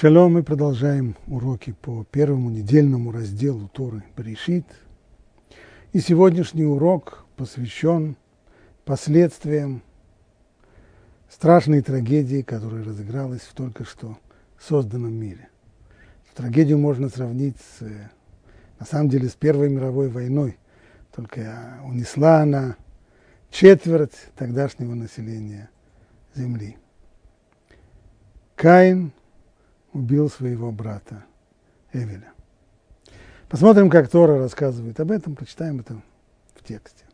Шалом, мы продолжаем уроки по первому недельному разделу Торы Берешит. И сегодняшний урок посвящен последствиям страшной трагедии, которая разыгралась в только что созданном мире. Трагедию можно сравнить на самом деле с Первой мировой войной, только унесла она четверть тогдашнего населения Земли. Каин убил своего брата Эвеля. Посмотрим, как Тора рассказывает об этом, прочитаем это в тексте.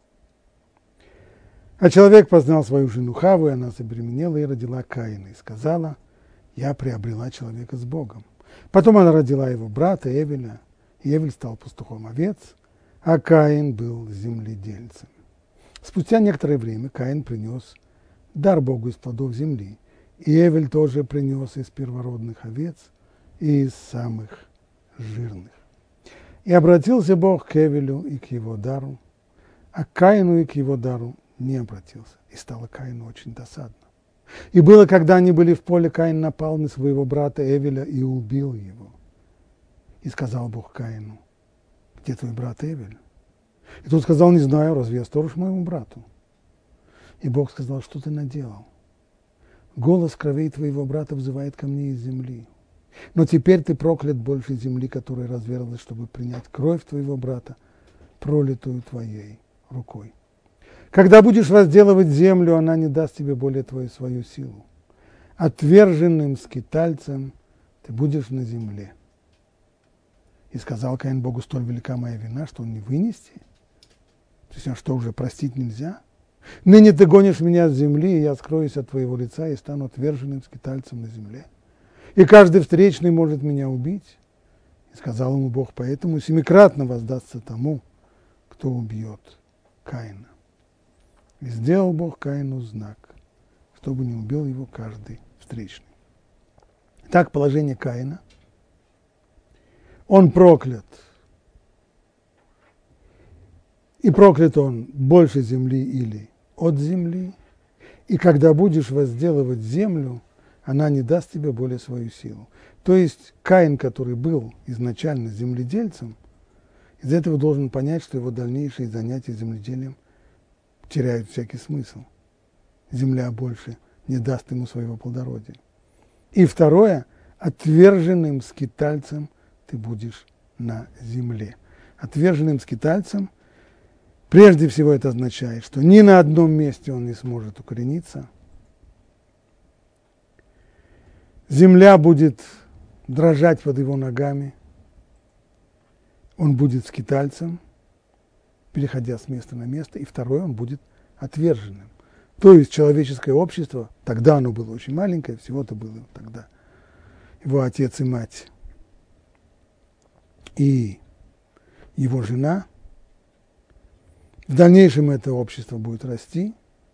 А человек познал свою жену Хаву, и она забеременела и родила Каина, и сказала: «Я приобрела человека с Богом». Потом она родила его брата Эвеля, и Эвель стал пастухом овец, а Каин был земледельцем. Спустя некоторое время Каин принес дар Богу из плодов земли, и Эвель тоже принес из первородных овец и из самых жирных. И обратился Бог к Эвелю и к его дару, а к Каину и к его дару не обратился. И стало Каину очень досадно. И было, когда они были в поле, Каин напал на своего брата Эвеля и убил его. И сказал Бог Каину: «Где твой брат Эвель?» И тот сказал: «Не знаю, разве я сторож моему брату?» И Бог сказал: «Что ты наделал? Голос кровей твоего брата взывает ко мне из земли. Но теперь ты проклят больше земли, которая разверзлась, чтобы принять кровь твоего брата, пролитую твоей рукой. Когда будешь возделывать землю, она не даст тебе более свою силу. Отверженным скитальцем ты будешь на земле». И сказал Каин Богу: «Столь велика моя вина, что он не вынести? То есть, что уже простить нельзя? Ныне ты гонишь меня с земли, и я скроюсь от твоего лица и стану отверженным скитальцем на земле. И каждый встречный может меня убить». И сказал ему Бог: «Поэтому семикратно воздастся тому, кто убьет Каина». И сделал Бог Каину знак, чтобы не убил его каждый встречный. Так положение Каина. Он проклят. И проклят он больше земли или от земли. И когда будешь возделывать землю, она не даст тебе более свою силу. То есть Каин, который был изначально земледельцем, из этого должен понять, что его дальнейшие занятия земледелием теряют всякий смысл. Земля больше не даст ему своего плодородия. И второе: отверженным скитальцем ты будешь на земле. Отверженным скитальцем, прежде всего, это означает, что ни на одном месте он не сможет укорениться. Земля будет дрожать под его ногами. Он будет скитальцем, переходя с места на место. И второе: он будет отверженным. То есть человеческое общество, тогда оно было очень маленькое, всего-то было тогда его отец и мать и его жена. В дальнейшем это общество будет расти.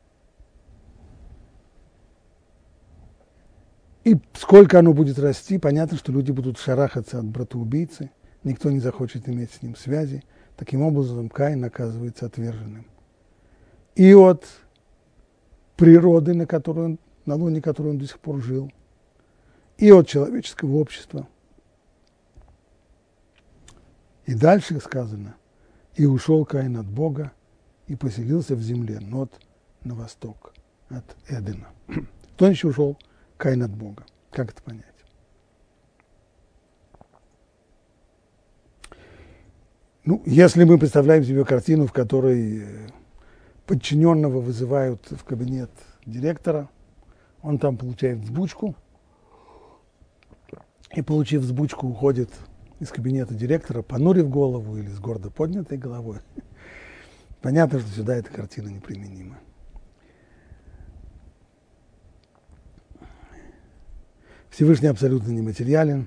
И сколько оно будет расти, понятно, что люди будут шарахаться от братоубийцы, никто не захочет иметь с ним связи. Таким образом, Каин оказывается отверженным. И от природы, на лоне которой он до сих пор жил, и от человеческого общества. И дальше сказано: «И ушел Каин от Бога, и поселился в земле Нод на восток от Эдена». Кто еще ушел Каин от Бога? Как это понять? Если мы представляем себе картину, в которой подчиненного вызывают в кабинет директора, он там получает взбучку, и, получив взбучку, уходит из кабинета директора, понурив голову или с гордо поднятой головой. Понятно, что сюда эта картина неприменима. Всевышний абсолютно нематериален.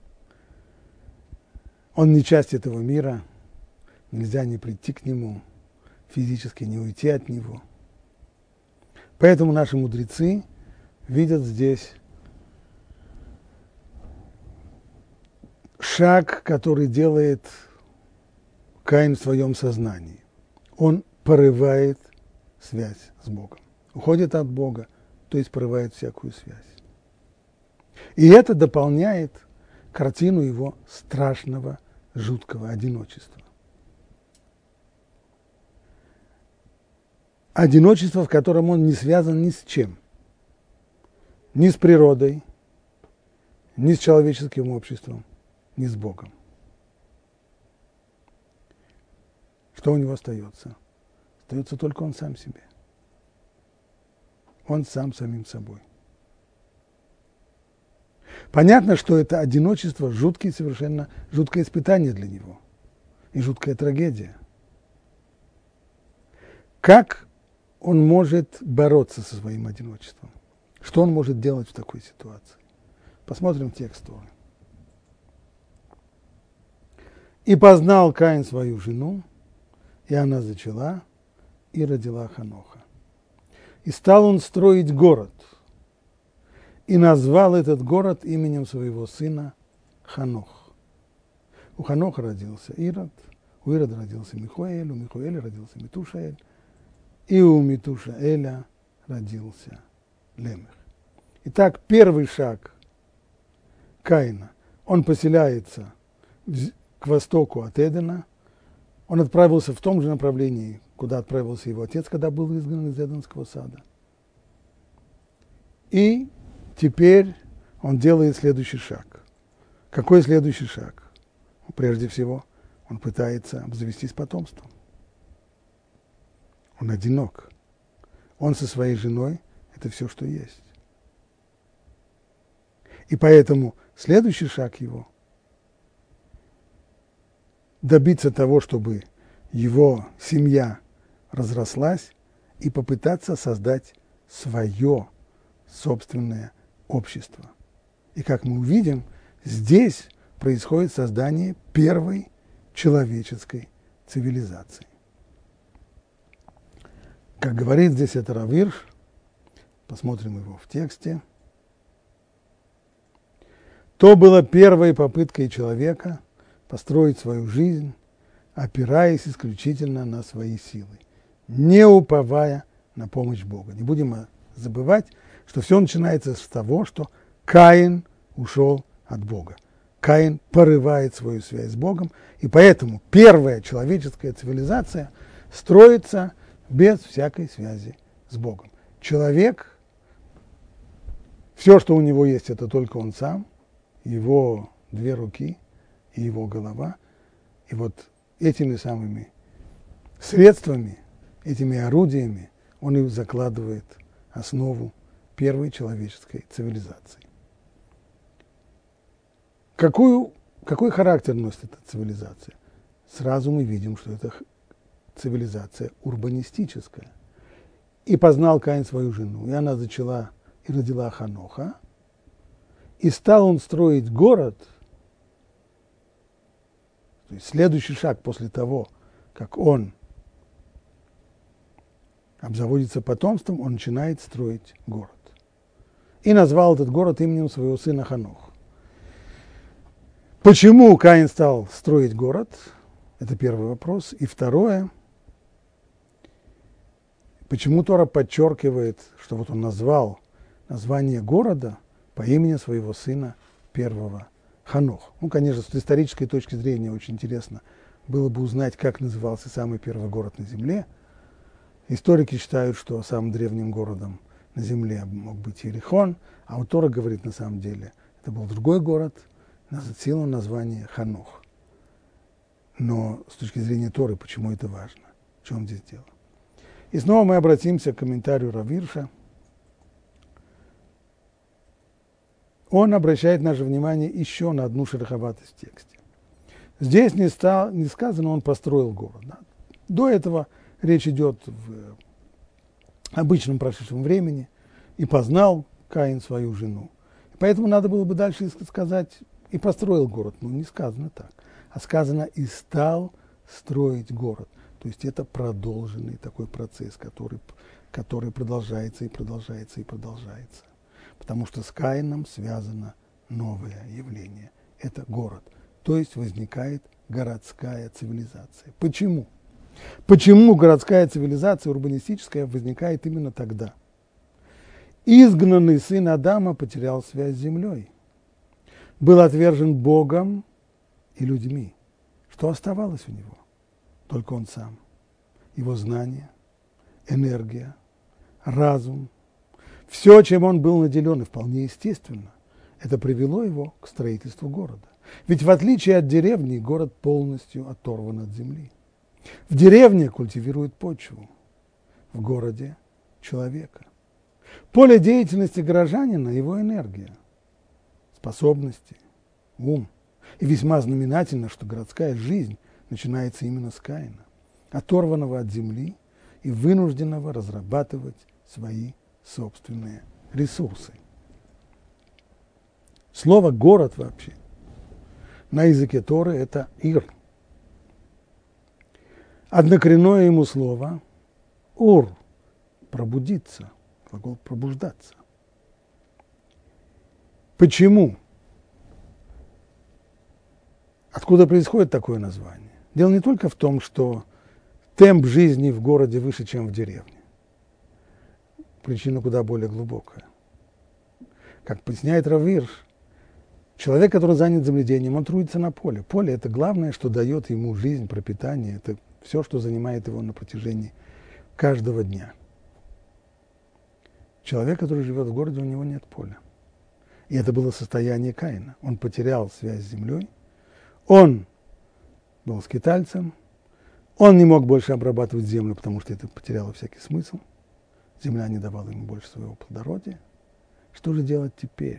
Он не часть этого мира. Нельзя не прийти к нему, физически не уйти от него. Поэтому наши мудрецы видят здесь шаг, который делает Каин в своем сознании. Он порывает связь с Богом. Уходит от Бога, то есть порывает всякую связь. И это дополняет картину его страшного, жуткого одиночества. Одиночество, в котором он не связан ни с чем. Ни с природой, ни с человеческим обществом, ни с Богом. Что у него остается? Остается только он сам себе. Он сам самим собой. Понятно, что это одиночество совершенно жуткое испытание для него и жуткая трагедия. Как он может бороться со своим одиночеством? Что он может делать в такой ситуации? Посмотрим текст Торы. «И познал Каин свою жену, и она зачала, и родила Ханоха. И стал он строить город, и назвал этот город именем своего сына Ханох. У Ханоха родился Ирод, у Ирода родился Михоэль, у Михоэля родился Метушаэль, и у Метушаэля родился Лемех». Итак, первый шаг Каина. Он поселяется к востоку от Эдена. Он отправился в том же направлении, куда отправился его отец, когда был изгнан из Эденского сада. И теперь он делает следующий шаг. Какой следующий шаг? Прежде всего, он пытается обзавестись потомством. Он одинок. Он со своей женой – это все, что есть. И поэтому следующий шаг его – добиться того, чтобы его семья разрослась и попытаться создать свое собственное общество. И как мы увидим, здесь происходит создание первой человеческой цивилизации. Как говорит здесь это Рав Ирш, посмотрим его в тексте, то была первой попыткой человека построить свою жизнь, опираясь исключительно на свои силы, не уповая на помощь Бога. Не будем забывать, что все начинается с того, что Каин ушел от Бога. Каин порывает свою связь с Богом, и поэтому первая человеческая цивилизация строится без всякой связи с Богом. Человек, все, что у него есть, это только он сам, его две руки и его голова. И вот этими самыми средствами, этими орудиями он и закладывает основу первой человеческой цивилизации. Какой характер носит эта цивилизация? Сразу мы видим, что это цивилизация урбанистическая. «И познал Каин свою жену, и она зачала и родила Ханоха, и стал он строить город». То есть следующий шаг после того, как он обзаводится потомством, он начинает строить город. И назвал этот город именем своего сына Ханох. Почему Каин стал строить город? Это первый вопрос. И второе, почему Тора подчеркивает, что вот он назвал название города по имени своего сына первого Ханох. Ну, конечно, с исторической точки зрения очень интересно было бы узнать, как назывался самый первый город на Земле. Историки считают, что самым древним городом на Земле мог быть Иерихон, а у Тора говорит, на самом деле, это был другой город, носил название Ханох. Но с точки зрения Торы, почему это важно? В чем здесь дело? И снова мы обратимся к комментарию Рав Ирша. Он обращает наше внимание еще на одну шероховатость в тексте. Здесь не сказано, он построил город. Да? До этого речь идет в обычном прошедшем времени, и познал Каин свою жену. Поэтому надо было бы дальше сказать, и построил город. Но не сказано так. А сказано, и стал строить город. То есть это продолженный такой процесс, который продолжается и продолжается и продолжается. Потому что с Каином связано новое явление. Это город. То есть возникает городская цивилизация. Почему? Почему городская цивилизация урбанистическая возникает именно тогда? Изгнанный сын Адама потерял связь с землей. был отвержен Богом и людьми. Что оставалось у него? Только он сам. Его знания, энергия, разум. Все, чем он был наделен, и вполне естественно, это привело его к строительству города. Ведь в отличие от деревни, город полностью оторван от земли. В деревне культивируют почву, в городе – человека. Поле деятельности горожанина – его энергия, способности, ум. И весьма знаменательно, что городская жизнь начинается именно с Каина, оторванного от земли и вынужденного разрабатывать свои собственные ресурсы. Слово «город» вообще на языке Торы – это «ир». Однокоренное ему слово «ур» – пробудиться, глагол «пробуждаться». Почему? Откуда происходит такое название? Дело не только в том, что темп жизни в городе выше, чем в деревне. Причина куда более глубокая. Как поясняет Рав Ирш, человек, который занят земледением, он трудится на поле. Поле – это главное, что дает ему жизнь, пропитание. Это все, что занимает его на протяжении каждого дня. Человек, который живет в городе, у него нет поля. И это было состояние Каина. Он потерял связь с землей, он был скитальцем, он не мог больше обрабатывать землю, потому что это потеряло всякий смысл. Земля не давала ему больше своего плодородия. Что же делать теперь?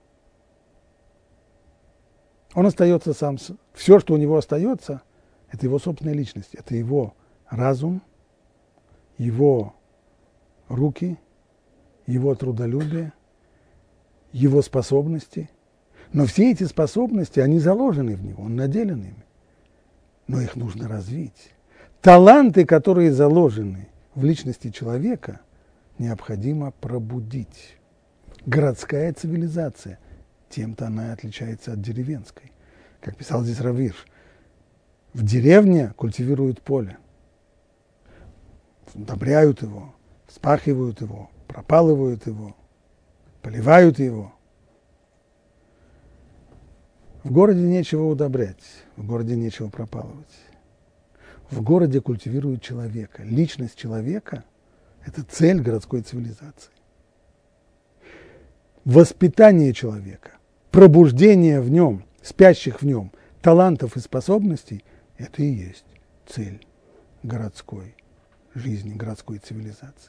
Он остается сам. Все, что у него остается, это его собственная личность, это его разум, его руки, его трудолюбие, его способности. Но все эти способности, они заложены в него, он наделен ими. Но их нужно развить. Таланты, которые заложены в личности человека, необходимо пробудить. Городская цивилизация, тем-то она отличается от деревенской. Как писал здесь Рав Ирш, в деревне культивируют поле, удобряют его, вспахивают его, пропалывают его, поливают его. В городе нечего удобрять, в городе нечего пропалывать. В городе культивируют человека. Личность человека – это цель городской цивилизации. Воспитание человека, пробуждение в нем, спящих в нем талантов и способностей – это и есть цель городской жизни, городской цивилизации.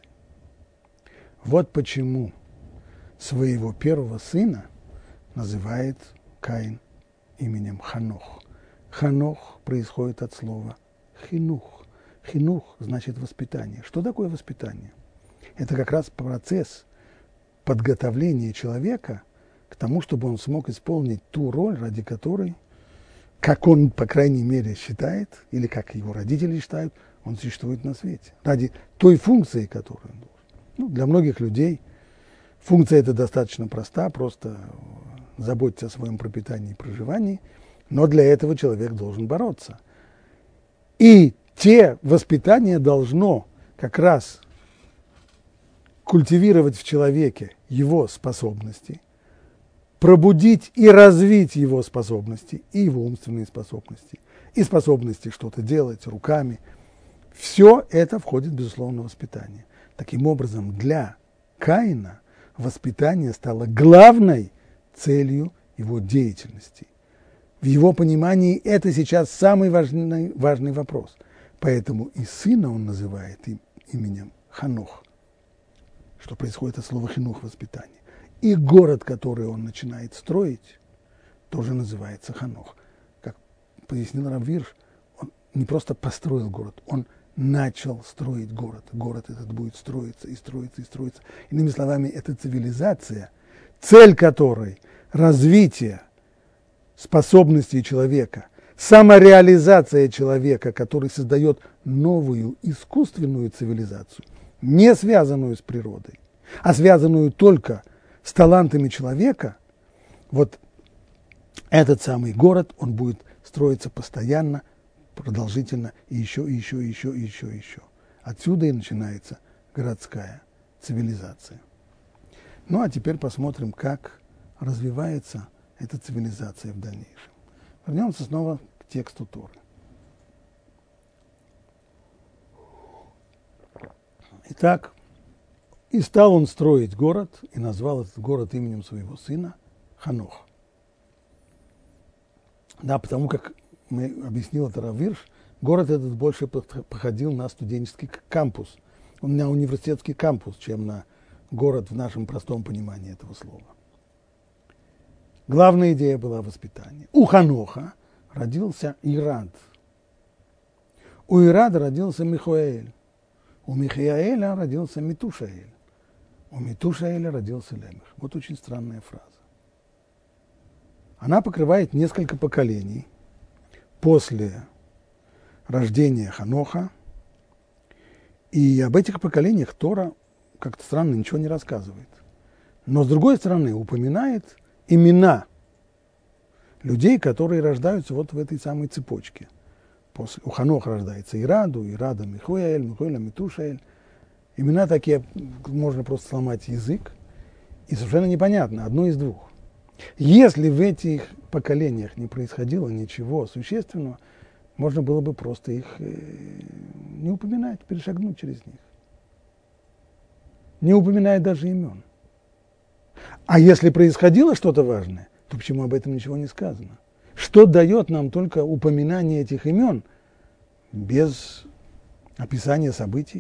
Вот почему своего первого сына называет Каин именем Ханох. Ханох происходит от слова хинух. Хинух значит воспитание. Что такое воспитание? Это как раз процесс подготовления человека к тому, чтобы он смог исполнить ту роль, ради которой, как он, по крайней мере, считает, или как его родители считают, он существует на свете. Ради той функции, которую он должен. Для многих людей функция эта достаточно проста, просто заботиться о своем пропитании и проживании, но для этого человек должен бороться. И те воспитание должно как раз культивировать в человеке его способности, пробудить и развить его способности, и его умственные способности, и способности что-то делать руками. Все это входит, безусловно, в воспитание. Таким образом, для Каина воспитание стало главной целью его деятельности. В его понимании это сейчас самый важный вопрос. Поэтому и сына он называет именем Ханох, что происходит от слова хинух – воспитание. И город, который он начинает строить, тоже называется Ханох. Как пояснил Рав Ирш, он не просто построил город, он начал строить город. Город этот будет строиться и строиться и строиться. Иными словами, это цивилизация, цель которой – развитие способностей человека, самореализация человека, который создает новую искусственную цивилизацию, не связанную с природой, а связанную только с талантами человека, вот этот самый город, он будет строиться постоянно, продолжительно, и еще, и еще, и еще, и еще, и еще. Отсюда и начинается городская цивилизация. Ну, а теперь посмотрим, как развивается эта цивилизация в дальнейшем. Вернемся снова к тексту Торы. Итак, и стал он строить город, и назвал этот город именем своего сына Ханох. Да, потому как мы объяснил это Рав Вирш, город этот больше походил на студенческий кампус, на университетский кампус, чем на город в нашем простом понимании этого слова. Главная идея была воспитание. У Ханоха родился Ирад. У Ирада родился Михаэль. У Михаэля родился Метушаэль. У Метушаэля родился Лемех. Вот очень странная фраза. Она покрывает несколько поколений после рождения Ханоха. И об этих поколениях Тора как-то странно ничего не рассказывает. Но, с другой стороны, упоминает имена людей, которые рождаются вот в этой самой цепочке. У Ханоха рождается Ираду, Ирада Михуэль, Михуэля Метушаэль. Имена такие, можно просто сломать язык. И совершенно непонятно, одно из двух. Если в этих поколениях не происходило ничего существенного, можно было бы просто их не упоминать, перешагнуть через них. Не упоминая даже имен. А если происходило что-то важное, то почему об этом ничего не сказано? Что дает нам только упоминание этих имен без описания событий?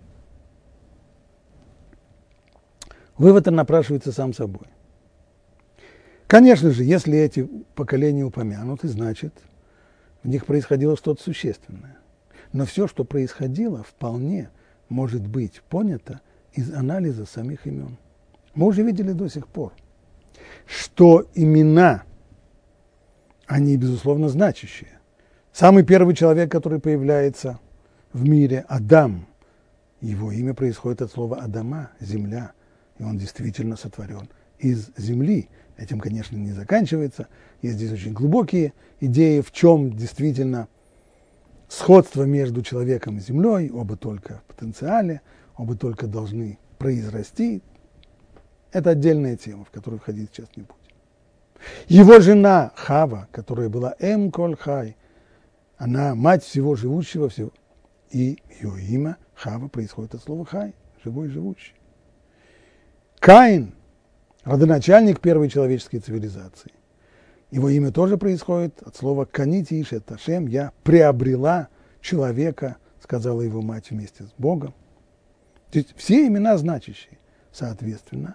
Вывод напрашивается сам собой. Конечно же, если эти поколения упомянуты, значит, в них происходило что-то существенное. Но все, что происходило, вполне может быть понято из анализа самих имен. Мы уже видели до сих пор, что имена, они, безусловно, значащие. Самый первый человек, который появляется в мире, Адам, его имя происходит от слова Адама, земля, и он действительно сотворен из земли. Этим, конечно, не заканчивается. Есть здесь очень глубокие идеи, в чем действительно сходство между человеком и землей, оба только в потенциале, оба только должны произрасти. Это отдельная тема, в которую входить сейчас не будем. Его жена Хава, которая была Коль Хай, она мать всего живущего, всего, и ее имя Хава происходит от слова Хай, живой, живущий. Каин, родоначальник первой человеческой цивилизации. Его имя тоже происходит от слова «канити ишет Ашем», «я приобрела человека», сказала его мать вместе с Богом. То есть все имена значащие, соответственно.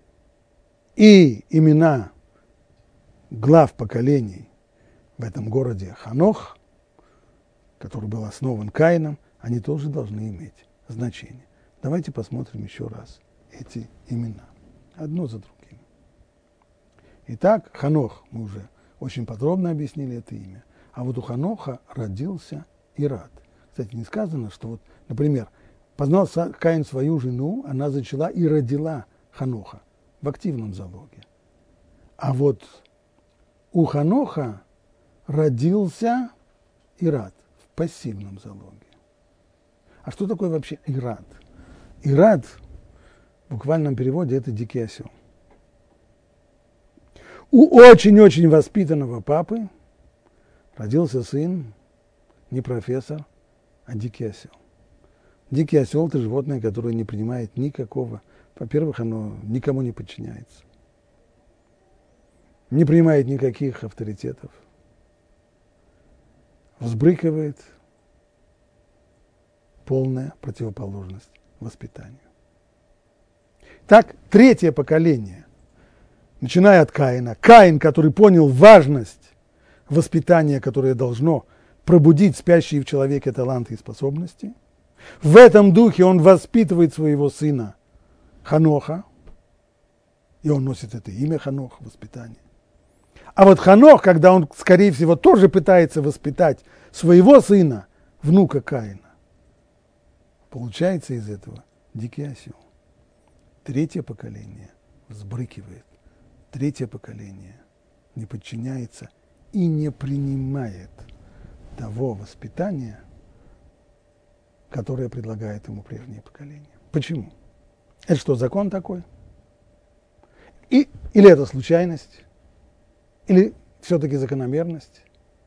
И имена глав поколений в этом городе Ханох, который был основан Каином, они тоже должны иметь значение. Давайте посмотрим еще раз эти имена, одно за другим. Итак, Ханох, мы уже очень подробно объяснили это имя. А вот у Ханоха родился Ирад. Кстати, не сказано, что вот, например, познал Каин свою жену, она зачала и родила Ханоха в активном залоге. А вот у Ханоха родился Ирад в пассивном залоге. А что такое вообще Ирад? Ирад в буквальном переводе это дикий осел. У очень-очень воспитанного папы родился сын, не профессор, а дикий осел. Дикий осел – это животное, которое не принимает никакого, во-первых, оно никому не подчиняется, не принимает никаких авторитетов, взбрыкивает, полная противоположность воспитанию. Так, третье поколение, начиная от Каина. Каин, который понял важность воспитания, которое должно пробудить спящие в человеке таланты и способности. В этом духе он воспитывает своего сына Ханоха, и он носит это имя Ханох, воспитание. А вот Ханох, когда он, скорее всего, тоже пытается воспитать своего сына, внука Каина, получается из этого дикий осел. Третье поколение взбрыкивает. Третье поколение не подчиняется и не принимает того воспитания, которое предлагает ему прежнее поколение. Почему? Это что, закон такой? Или это случайность? Или все-таки закономерность?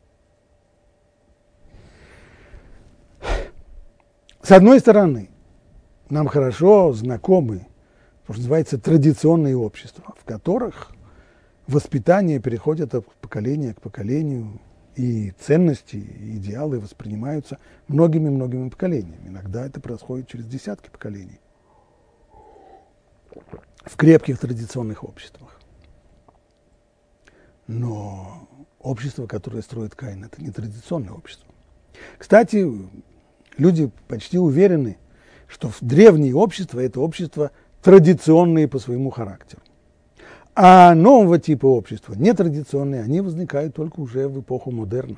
С одной стороны, нам хорошо знакомы, что называется, традиционные общества, в которых воспитание переходит от поколения к поколению, и ценности, и идеалы воспринимаются многими-многими поколениями. Иногда это происходит через десятки поколений в крепких традиционных обществах. Но общество, которое строит Каин, это не традиционное общество. Кстати, люди почти уверены, что древние общества – это общества традиционные по своему характеру. А нового типа общества, нетрадиционные, они возникают только уже в эпоху модерна,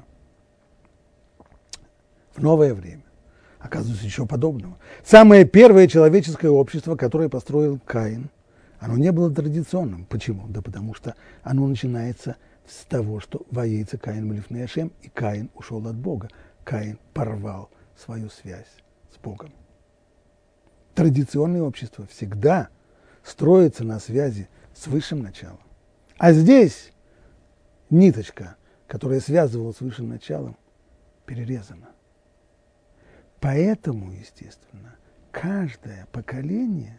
в новое время. Оказывается, ничего подобного. Самое первое человеческое общество, которое построил Каин, оно не было традиционным. Почему? Да потому что оно начинается с того, что «Ваейца Каин милифней Ашем», и Каин ушел от Бога. Каин порвал свою связь с Богом. Традиционное общество всегда строится на связи с высшим началом. А здесь ниточка, которая связывала с высшим началом, перерезана. Поэтому, естественно, каждое поколение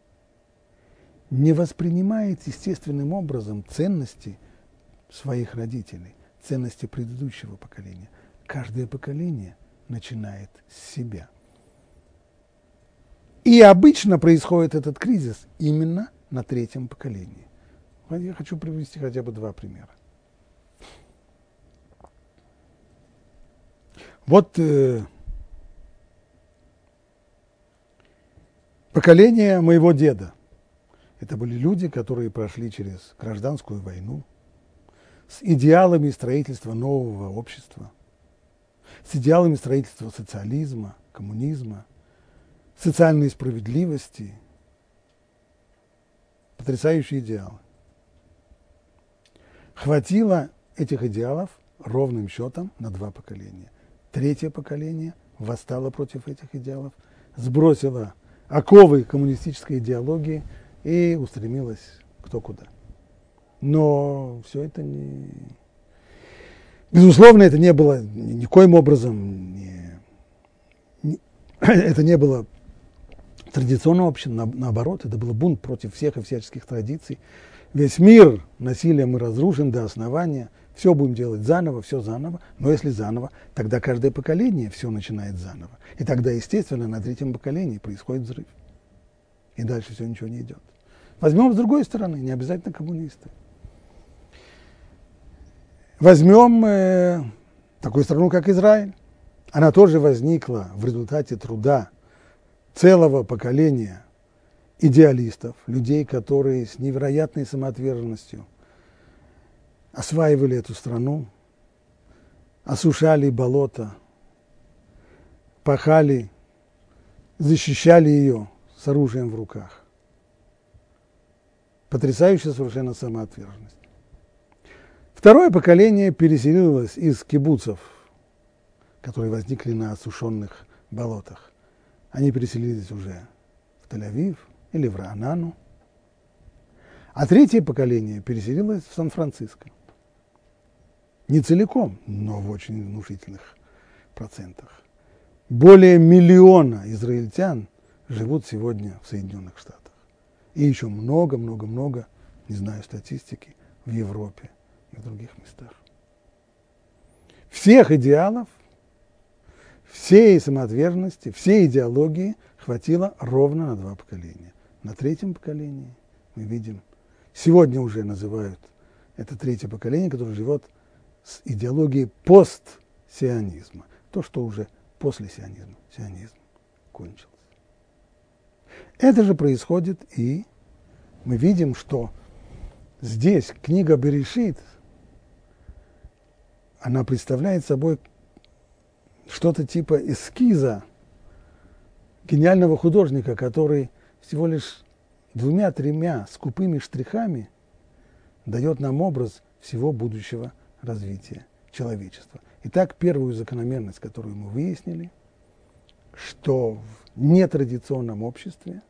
не воспринимает естественным образом ценности своих родителей, ценности предыдущего поколения. Каждое поколение начинает с себя. И обычно происходит этот кризис именно на третьем поколении. Я хочу привести хотя бы два примера. Вот поколение моего деда. Это были люди, которые прошли через гражданскую войну с идеалами строительства нового общества, с идеалами строительства социализма, коммунизма, социальной справедливости. Потрясающие идеалы. Хватило этих идеалов ровным счетом на два поколения. Третье поколение восстало против этих идеалов, сбросило оковы коммунистической идеологии и устремилось кто куда. Но все это не... Безусловно, это не было никоим образом... Это не было традиционным обществом, наоборот, это был бунт против всех и всяческих традиций. Весь мир насилием мы разрушен до основания, все будем делать заново, все заново, но если заново, тогда каждое поколение все начинает заново. И тогда, естественно, на третьем поколении происходит взрыв. И дальше все ничего не идет. Возьмем с другой стороны, не обязательно коммунисты. Возьмем такую страну, как Израиль. Она тоже возникла в результате труда целого поколения идеалистов, людей, которые с невероятной самоотверженностью осваивали эту страну, осушали болота, пахали, защищали ее с оружием в руках. Потрясающая совершенно самоотверженность. Второе поколение переселилось из кибуцев, которые возникли на осушенных болотах. Они переселились уже в Тель-Авив или в Раанану. А третье поколение переселилось в Сан-Франциско. Не целиком, но в очень внушительных процентах. Более 1 миллиона израильтян живут сегодня в Соединенных Штатах. И еще много-много-много, не знаю статистики, в Европе и в других местах. Всех идеалов, всей самоотверженности, всей идеологии хватило ровно на 2 поколения. На третьем поколении мы видим, сегодня уже называют это третье поколение, которое живет с идеологией постсионизма. То, что уже после сионизма. Сионизм кончился. Это же происходит, и мы видим, что здесь книга Берешит, она представляет собой что-то типа эскиза гениального художника, который всего лишь 2-3 скупыми штрихами дает нам образ всего будущего развития человечества. Итак, первую закономерность, которую мы выяснили, что в нетрадиционном обществе,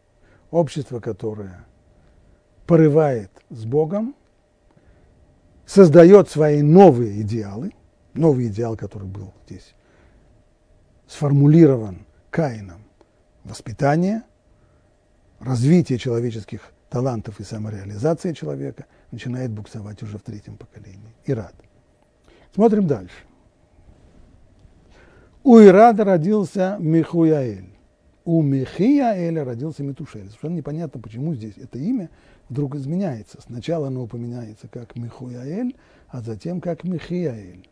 общество, которое порывает с Богом, создает свои новые идеалы, новый идеал, который был здесь сформулирован Каином, воспитание, развитие человеческих талантов и самореализация человека начинает буксовать уже в третьем поколении. Ирад. Смотрим дальше. У Ирада родился Михуяэль. У Михияэля родился Метушель. Совершенно непонятно, почему здесь это имя вдруг изменяется. Сначала оно упоминается как Михуяэль, а затем как Михияэль.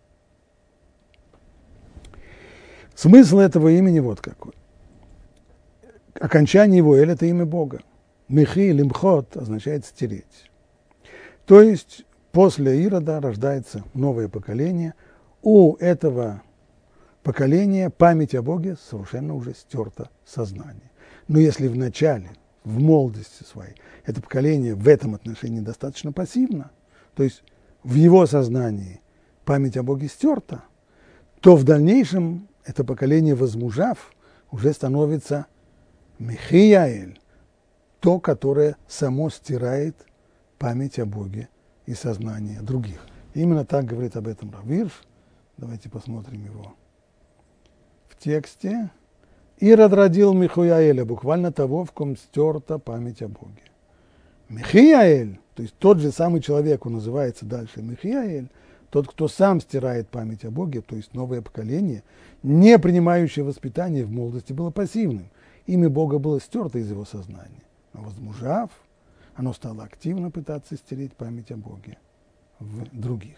Смысл этого имени вот какой. Окончание его «эль» – это имя Бога. Михи, лимхот означает «стереть». То есть после Ирода рождается новое поколение. У этого поколения память о Боге совершенно уже стерта сознание. Но если в начале, в молодости своей, это поколение в этом отношении достаточно пассивно, то есть в его сознании память о Боге стерта, то в дальнейшем это поколение, возмужав, уже становится Михияэль, то, которое само стирает память о Боге и сознание других. Именно так говорит об этом Рав Ирш. Давайте посмотрим его в тексте. Ирод родил Михуяэля, буквально того, в ком стерта память о Боге. Михияэль, то есть тот же самый человек, он называется дальше Михияэль, тот, кто сам стирает память о Боге, то есть новое поколение, не принимающее воспитание в молодости, было пассивным. Имя Бога было стерто из его сознания. Но возмужав, оно стало активно пытаться стереть память о Боге в других.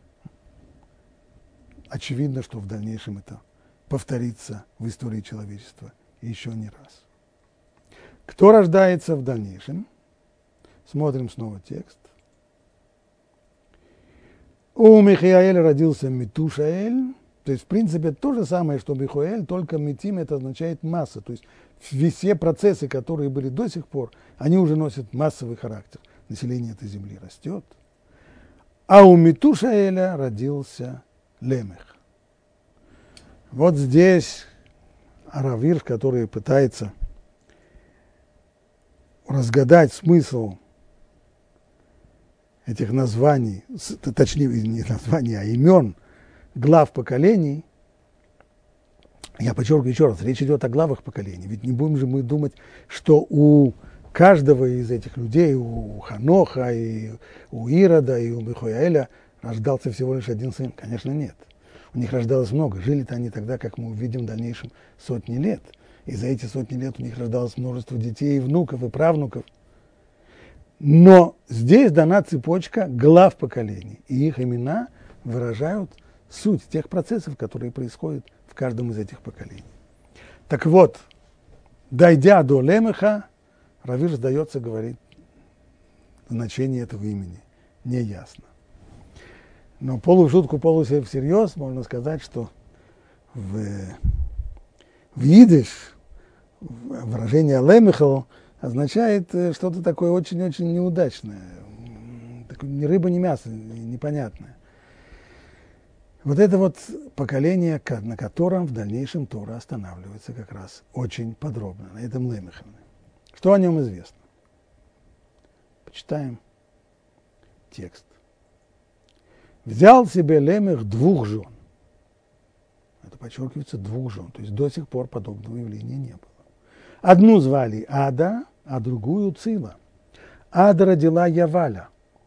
Очевидно, что в дальнейшем это повторится в истории человечества еще не раз. Кто рождается в дальнейшем? Смотрим снова текст. У Михияэля родился Метушаэль, то есть, в принципе, то же самое, что Михуэль, только Метим это означает масса, то есть все процессы, которые были до сих пор, они уже носят массовый характер. Население этой земли растет. А у Метушаэля родился Лемех. Вот здесь Рав Ирш, который пытается разгадать смысл этих названий, точнее, не названий, а имен глав поколений, я подчеркиваю еще раз, речь идет о главах поколений, ведь не будем же мы думать, что у каждого из этих людей, у Ханоха, и у Ирода, и у Михуяэля рождался всего лишь один сын. Конечно, нет. У них рождалось много. Жили-то они тогда, как мы увидим в дальнейшем, сотни лет. И за эти сотни лет у них рождалось множество детей, и внуков, и правнуков. Но здесь дана цепочка глав поколений, и их имена выражают суть тех процессов, которые происходят в каждом из этих поколений. Так вот, дойдя до Лемеха, Рав Ирш сдается, говорит, значение этого имени неясно. Но полушутку, всерьез можно сказать, что в идиш выражение Лемехл означает что-то такое очень-очень неудачное, такое ни рыба, ни мясо, непонятное. Вот это вот поколение, на котором в дальнейшем Тора останавливается как раз очень подробно, на этом Лемехе. Что о нем известно? Почитаем текст. Взял себе Лемех 2 жен. Это подчеркивается 2 жен, то есть до сих пор подобного явления не было. Одну звали Ада, а другую Цила. Ада родила Яваля.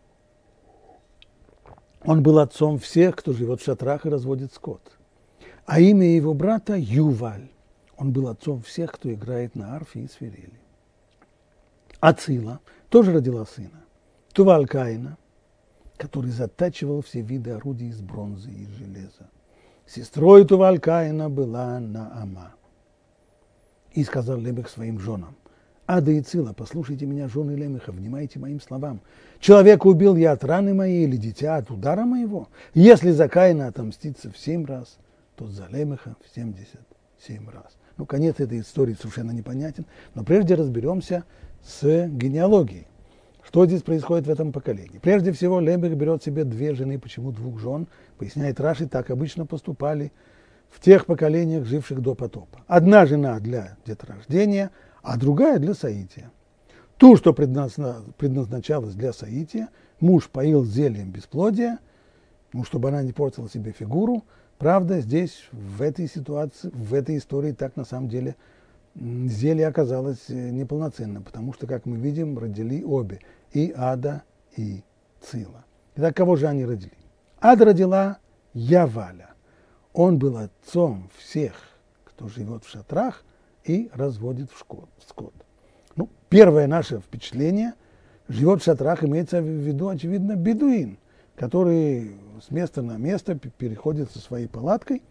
Он был отцом всех, кто живет в шатрах и разводит скот. А имя его брата Юваль. Он был отцом всех, кто играет на арфе и свирели. А Цила тоже родила сына. Туваль Каина, который затачивал все виды орудий из бронзы и из железа. Сестрой Туваль Каина была Наама. И сказал Лемех своим женам: Ада и Цила, послушайте меня, жены Лемеха, внимайте моим словам. Человека убил я от раны моей или дитя от удара моего? Если за Каина отомститься в 7 раз, то за Лемеха в 77 раз. Ну, конец этой истории совершенно непонятен, но прежде разберемся с генеалогией. Что здесь происходит в этом поколении? Прежде всего, Лемех берет себе 2 жены. Почему 2 жен? Поясняет Раши, так обычно поступали в тех поколениях, живших до потопа. Одна жена для деторождения, а другая для соития. ту, что предназначалась для соития, муж поил зельем бесплодия, ну, чтобы она не портила себе фигуру. Правда, здесь, в этой ситуации, в этой истории, так на самом деле зелье оказалось неполноценным, потому что, как мы видим, родили обе, и Ада, и Цила. Итак, кого же они родили? Ада родила Яваля. Он был отцом всех, кто живет в шатрах и разводит скот. Ну, первое наше впечатление, живет в шатрах, имеется в виду, очевидно, бедуин, который с места на место переходит со своей палаткой,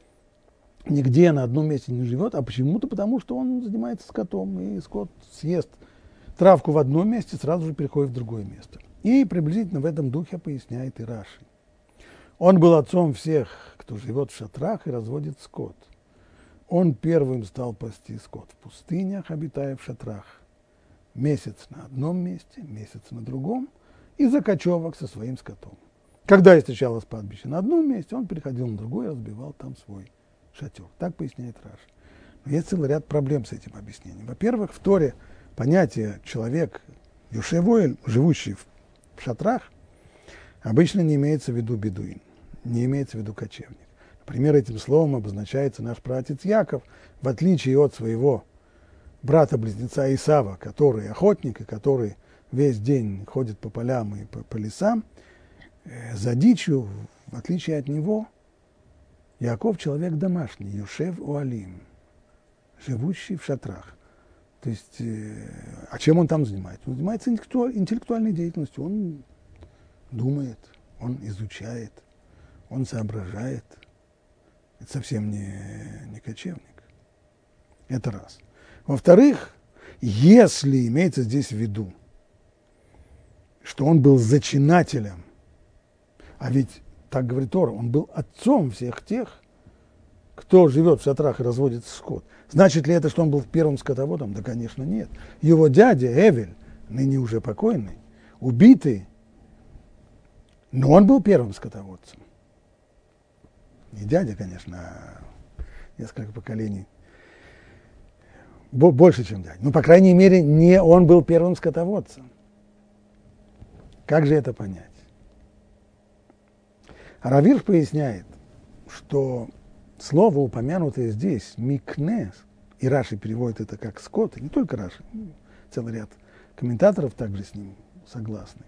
нигде на одном месте не живет, а почему-то потому, что он занимается скотом, и скот съест травку в одном месте, сразу же переходит в другое место. И приблизительно в этом духе поясняет и Раши. Он был отцом всех, кто живет в шатрах и разводит скот. Он первым стал пасти скот в пустынях, обитая в шатрах. Месяц на одном месте, месяц на другом, и за кочевок со своим скотом. Когда встречалось пастбище на одном месте, он переходил на другой и разбивал там свой шатер. Так поясняет Раши. Но есть целый ряд проблем с этим объяснением. Во-первых, в Торе понятие «человек Юшевоэль», живущий в шатрах, обычно не имеется в виду бедуин, не имеется в виду кочевник. Например, этим словом обозначается наш праотец Яков, в отличие от своего брата-близнеца Исава, который охотник и который весь день ходит по полям и по лесам, за дичью, в отличие от него, Яков человек домашний, Юшев Уалим, живущий в шатрах. То есть, а чем он там занимается? Он занимается интеллектуальной деятельностью, он думает, он изучает, он соображает. Это совсем не кочевник. Это раз. Во-вторых, если имеется здесь в виду, что он был зачинателем, а ведь, так говорит Тора, он был отцом всех тех, кто живет в шатрах и разводит скот. Значит ли это, что он был первым скотоводом? Да, конечно, нет. Его дядя Эвель, ныне уже покойный, убитый, но он был первым скотоводцем. Не дядя, конечно, а несколько поколений. Больше, чем дядя. Ну, по крайней мере, не он был первым скотоводцем. Как же это понять? Равирш поясняет, что слово, упомянутое здесь, микне, и Раши переводит это как скот, и не только Раши, целый ряд комментаторов также с ним согласны.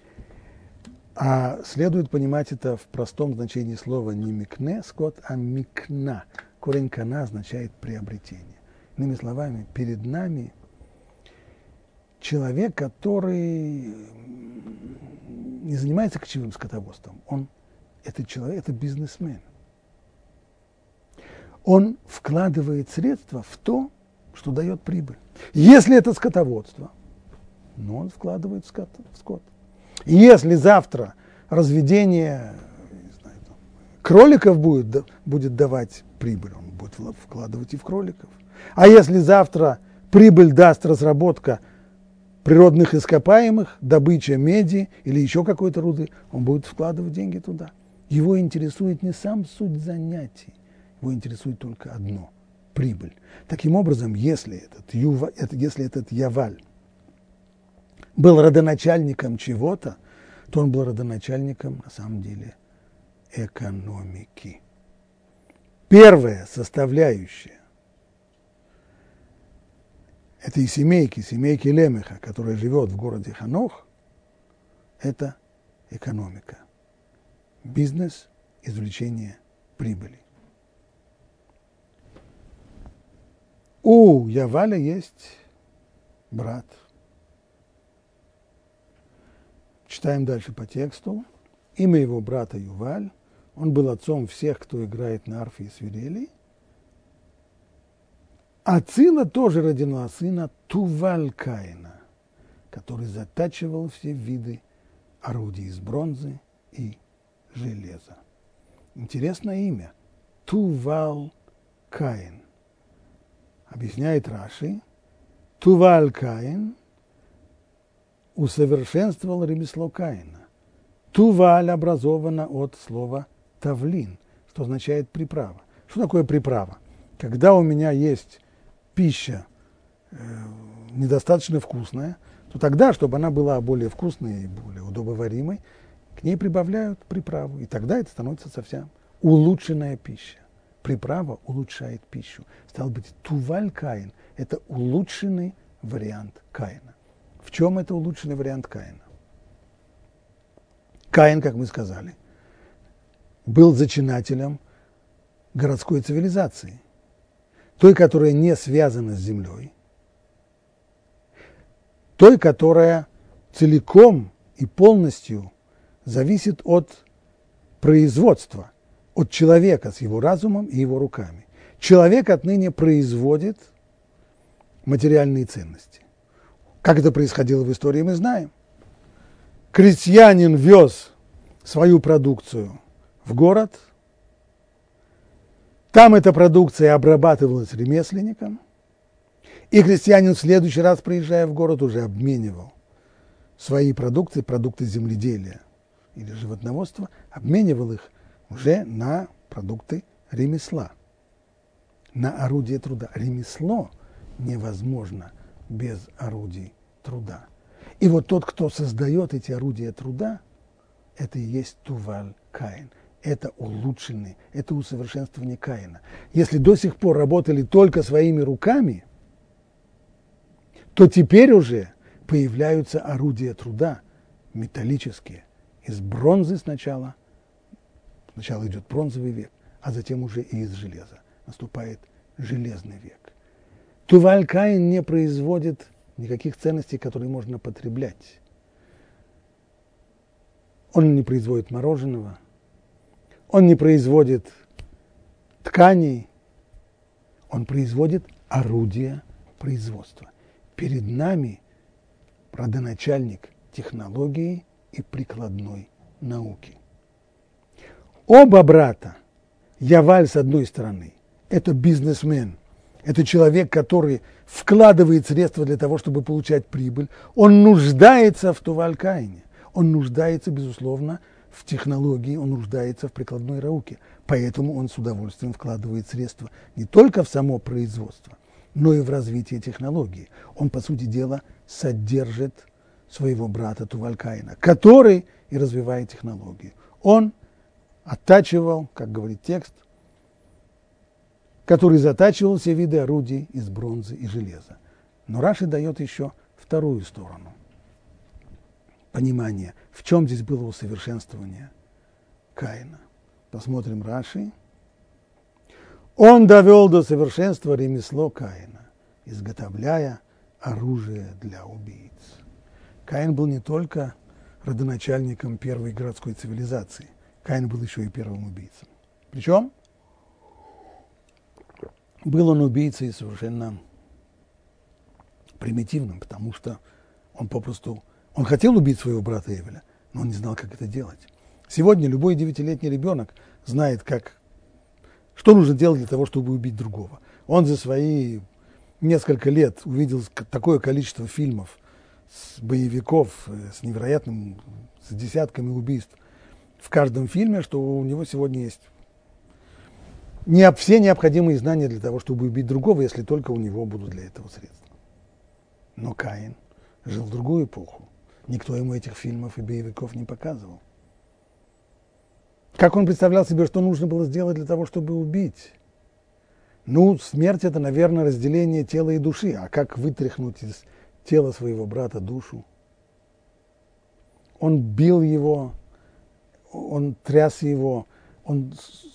А следует понимать это в простом значении слова не микне, скот, а микна. Корень кана означает приобретение. Иными словами, перед нами человек, который не занимается кочевым скотоводством. Это человек, это бизнесмен. Он вкладывает средства в то, что дает прибыль. Если это скотоводство, но он вкладывает в скот. Если завтра разведение кроликов будет давать прибыль, он будет вкладывать и в кроликов. А если завтра прибыль даст разработка природных ископаемых, добыча меди или еще какой-то руды, он будет вкладывать деньги туда. Его интересует не сам суть занятий, его интересует только одно – прибыль. Таким образом, если этот Яваль был родоначальником чего-то, то он был родоначальником, на самом деле, экономики. Первая составляющая этой семейки Лемеха, которая живет в городе Ханох, это экономика. Бизнес, извлечение прибыли. У Яваля есть брат. Читаем дальше по тексту. Имя его брата Юваль. Он был отцом всех, кто играет на арфе и свирели. А Цила тоже родила сына Туваль-Каина, который затачивал все виды орудий из бронзы и железа. Интересное имя. Туваль-Каин. Объясняет Раши. Туваль-Каин усовершенствовал ремесло Каина. Туваль образовано от слова тавлин, что означает приправа. Что такое приправа? Когда у меня есть пища, недостаточно вкусная, то тогда, чтобы она была более вкусной и более удобоваримой, к ней прибавляют приправу. И тогда это становится совсем улучшенная пища. Приправа улучшает пищу. Стало быть, туваль каин – это улучшенный вариант каина. В чем это улучшенный вариант каина? Каин, как мы сказали, был зачинателем городской цивилизации, той, которая не связана с землей, той, которая целиком и полностью зависит от производства, от человека с его разумом и его руками. Человек отныне производит материальные ценности. Как это происходило в истории, мы знаем. Крестьянин вез свою продукцию в город, там эта продукция обрабатывалась ремесленником, и крестьянин в следующий раз, приезжая в город, уже обменивал свои продукты, продукты земледелия или животноводства, обменивал их уже на продукты ремесла, на орудие труда. Ремесло невозможно без орудий труда. И вот тот, кто создает эти орудия труда, это и есть туваль каин. Это улучшенный, это усовершенствование каина. Если до сих пор работали только своими руками, то теперь уже появляются орудия труда металлические, из бронзы сначала. Сначала идет бронзовый век, а затем уже и из железа. Наступает железный век. Туваль каин не производит никаких ценностей, которые можно потреблять. Он не производит мороженого, он не производит тканей, он производит орудия производства. Перед нами родоначальник технологии и прикладной науки. Оба брата, Яваль с одной стороны, это бизнесмен, это человек, который вкладывает средства для того, чтобы получать прибыль. Он нуждается в туваль каине, он нуждается, безусловно, в технологии, он нуждается в прикладной науке. Поэтому он с удовольствием вкладывает средства не только в само производство, но и в развитие технологии. Он, по сути дела, содержит своего брата туваль каина, который и развивает технологии. Он оттачивал, как говорит текст, который затачивал все виды орудий из бронзы и железа. Но Раши дает еще вторую сторону. Понимание, в чем здесь было усовершенствование Каина. Посмотрим Раши. Он довел до совершенства ремесло Каина, изготовляя оружие для убийц. Каин был не только родоначальником первой городской цивилизации, Каин был еще и первым убийцем. Причем был он убийцей совершенно примитивным, потому что он хотел убить своего брата Эвеля, но он не знал, как это делать. Сегодня любой 9-летний ребенок знает, что нужно делать для того, чтобы убить другого. Он за свои несколько лет увидел такое количество фильмов, боевиков с десятками убийств в каждом фильме, что у него сегодня есть все необходимые знания для того, чтобы убить другого, если только у него будут для этого средства. Но Каин жил в другую эпоху. Никто ему этих фильмов и боевиков не показывал. Как он представлял себе, что нужно было сделать для того, чтобы убить? Смерть – это, наверное, разделение тела и души. А как вытряхнуть из тела своего брата душу? Он бил его, он тряс его, он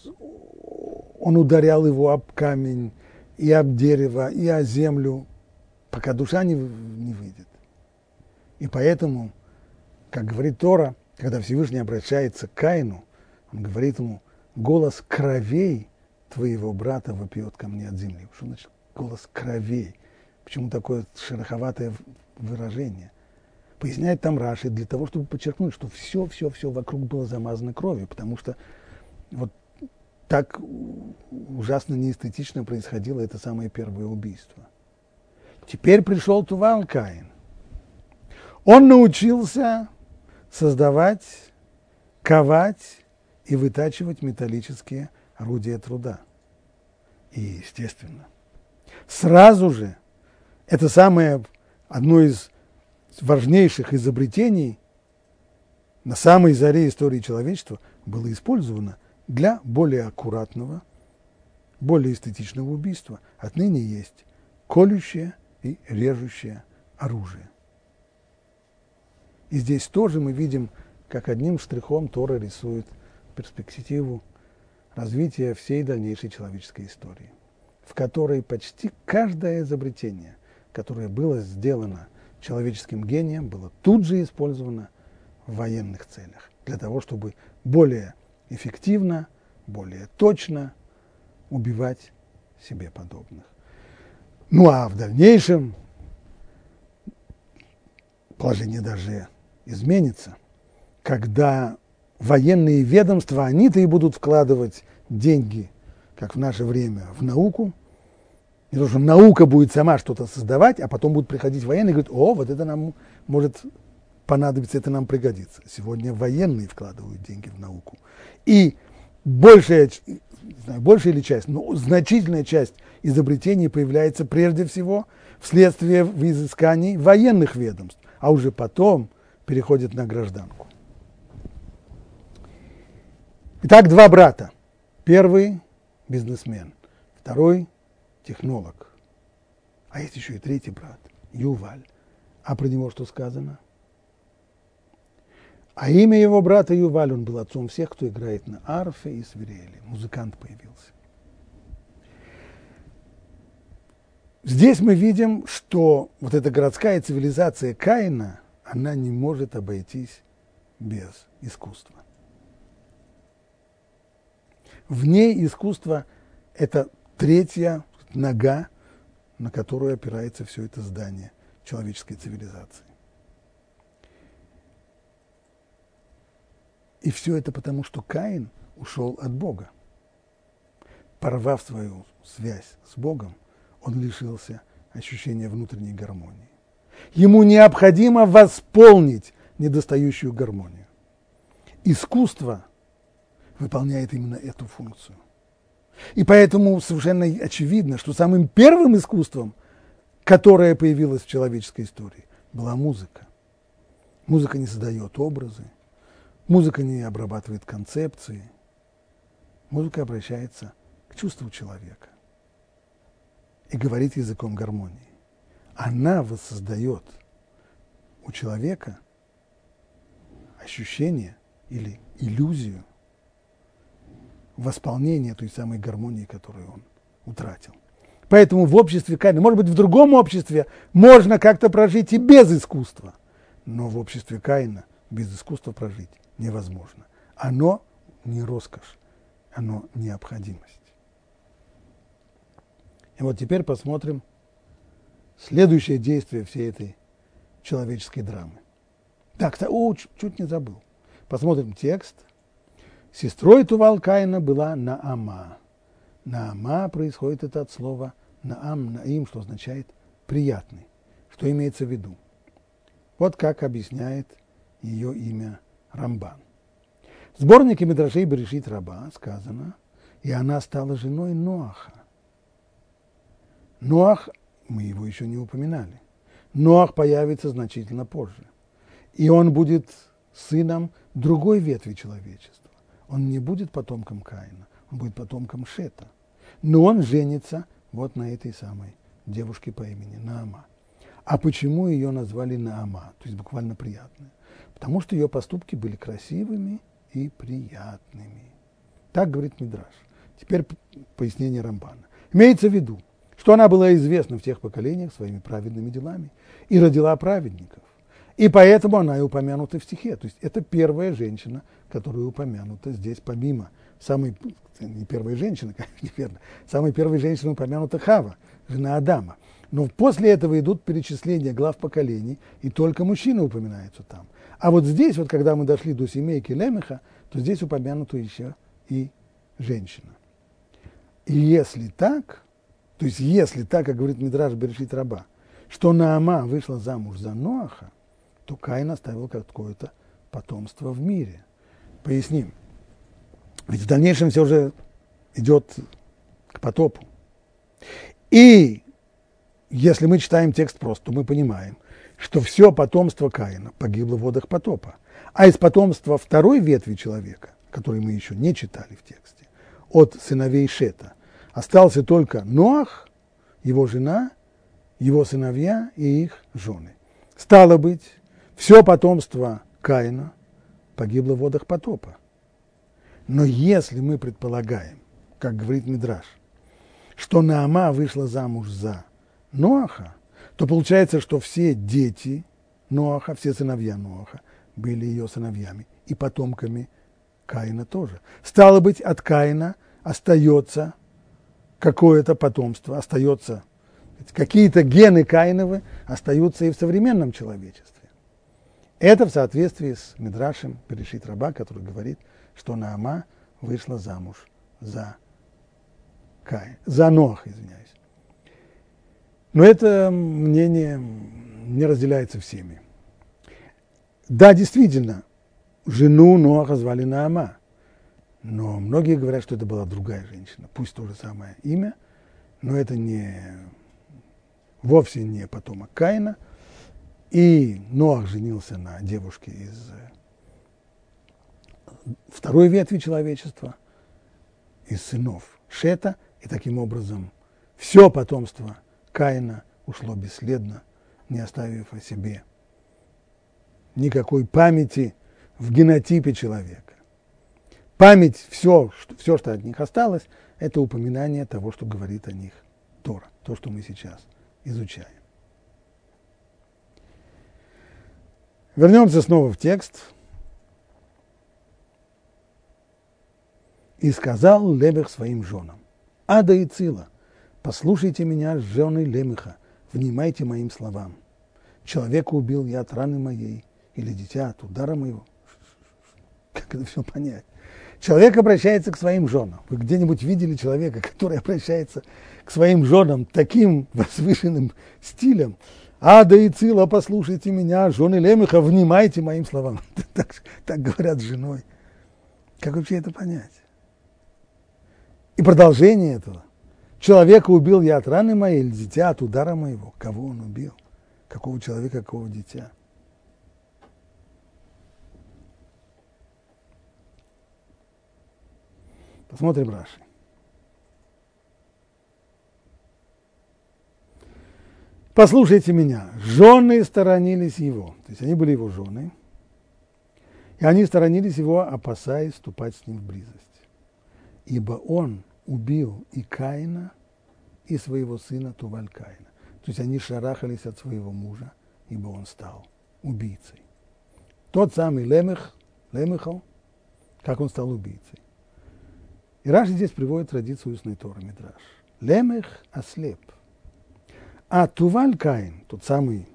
ударял его об камень, и об дерево, и о землю, пока душа не выйдет. И поэтому, как говорит Тора, когда Всевышний обращается к Каину, он говорит ему: голос кровей твоего брата вопиет ко мне от земли. Что значит голос кровей? Почему такое шероховатое выражение? Поясняет там Раши для того, чтобы подчеркнуть, что все вокруг было замазано кровью, потому что вот так ужасно неэстетично происходило это самое первое убийство. Теперь пришел Туваль Каин. Он научился создавать, ковать и вытачивать металлические орудия труда. И, естественно, сразу же Это одно из важнейших изобретений на самой заре истории человечества было использовано для более аккуратного, более эстетичного убийства. Отныне есть колющее и режущее оружие. И здесь тоже мы видим, как одним штрихом Тора рисует перспективу развития всей дальнейшей человеческой истории, в которой почти каждое изобретение, которое было сделано человеческим гением, было тут же использовано в военных целях, для того, чтобы более эффективно, более точно убивать себе подобных. Ну а в дальнейшем положение даже изменится, когда военные ведомства, они-то и будут вкладывать деньги, как в наше время, в науку. Не то, что наука будет сама что-то создавать, а потом будут приходить военные и говорить: о, вот это нам может понадобиться, это нам пригодится. Сегодня военные вкладывают деньги в науку. И большая или часть, но значительная часть изобретений появляется прежде всего вследствие изысканий военных ведомств, а уже потом переходит на гражданку. Итак, два брата. Первый – бизнесмен, второй – технолог. А есть еще и третий брат – Юваль. А про него что сказано? А имя его брата Юваль, он был отцом всех, кто играет на арфе и свирели. Музыкант появился. Здесь мы видим, что вот эта городская цивилизация Каина, она не может обойтись без искусства. В ней искусство – это третья нога, на которую опирается все это здание человеческой цивилизации. И все это потому, что Каин ушел от Бога. Порвав свою связь с Богом, он лишился ощущения внутренней гармонии. Ему необходимо восполнить недостающую гармонию. Искусство выполняет именно эту функцию. И поэтому совершенно очевидно, что самым первым искусством, которое появилось в человеческой истории, была музыка. Музыка не создает образы, музыка не обрабатывает концепции, музыка обращается к чувству человека и говорит языком гармонии. Она воссоздает у человека ощущение или иллюзию восполнения той самой гармонии, которую он утратил. Поэтому в обществе Каина, может быть, в другом обществе можно как-то прожить и без искусства, но в обществе Каина без искусства прожить невозможно. Оно не роскошь, оно необходимость. И вот теперь посмотрим следующее действие всей этой человеческой драмы. Так, чуть не забыл. Посмотрим текст. Сестрой Тувал Каина была Наама. Наама происходит это от слова Наам, Наим, что означает приятный. Что имеется в виду? Вот как объясняет ее имя Рамбан. В сборнике Мидрашей Берешит Раба сказано: и она стала женой Ноаха. Ноах, мы его еще не упоминали, Ноах появится значительно позже. И он будет сыном другой ветви человечества. Он не будет потомком Каина, он будет потомком Шета. Но он женится вот на этой самой девушке по имени Наама. А почему ее назвали Наама, то есть буквально приятная? Потому что ее поступки были красивыми и приятными. Так говорит Мидраш. Теперь пояснение Рамбана. Имеется в виду, что она была известна в тех поколениях своими праведными делами и родила праведников. И поэтому она и упомянута в стихе. То есть это первая женщина, которая упомянута здесь, помимо самой, не первая женщина, конечно, неверно, самой первой женщины упомянута Хава, жена Адама. Но после этого идут перечисления глав поколений, и только мужчины упоминаются там. А вот здесь, вот когда мы дошли до семейки Лемеха, то здесь упомянута еще и женщина. И если так, то есть если так, как говорит Мидраш Берешит Раба, что Наама вышла замуж за Ноаха, то Каин оставил какое-то потомство в мире. Поясним. Ведь в дальнейшем все уже идет к потопу. И если мы читаем текст просто, то мы понимаем, что все потомство Каина погибло в водах потопа. А из потомства второй ветви человека, который мы еще не читали в тексте, от сыновей Шета, остался только Ноах, его жена, его сыновья и их жены. Стало быть, все потомство Каина погибло в водах потопа. Но если мы предполагаем, как говорит Мидраш, что Наама вышла замуж за Ноаха, то получается, что все дети Ноаха, все сыновья Ноаха были ее сыновьями и потомками Каина тоже. Стало быть, от Каина остается какое-то потомство, остается какие-то гены Каиновы остаются и в современном человечестве. Это в соответствии с Мидрашем Берешит Раба, который говорит, что Наама вышла замуж за Ноаха, извиняюсь. Но это мнение не разделяется всеми. Да, действительно, жену Ноаха звали Наама, но многие говорят, что это была другая женщина, пусть то же самое имя, но это вовсе не потомок Каина. И Ноах женился на девушке из второй ветви человечества, из сынов Шета, и таким образом все потомство Каина ушло бесследно, не оставив о себе никакой памяти в генотипе человека. Память, все, что от них осталось, это упоминание того, что говорит о них Тора, то, что мы сейчас изучаем. Вернемся снова в текст. «И сказал Лемех своим женам: Ада и Цила, послушайте меня, жены Лемеха, внимайте моим словам. Человека убил я от раны моей, или дитя от удара моего». Как это все понять? Человек обращается к своим женам. Вы где-нибудь видели человека, который обращается к своим женам таким возвышенным стилем? Ада и Цила, послушайте меня, жены Лемеха, внимайте моим словам. Так говорят с женой. Как вообще это понять? И продолжение этого. Человека убил я от раны моей, или дитя от удара моего. Кого он убил? Какого человека, какого дитя? Посмотрим Раши. Послушайте меня, жены сторонились его, то есть они были его жены, и они сторонились его, опасаясь вступать с ним в близость. Ибо он убил и Каина, и своего сына Туваль Каина. То есть они шарахались от своего мужа, ибо он стал убийцей. Тот самый Лемехал, как он стал убийцей. И Раши здесь приводит традицию устной Торы Мидраш. Лемех ослеп. А Туваль Каин, тот самый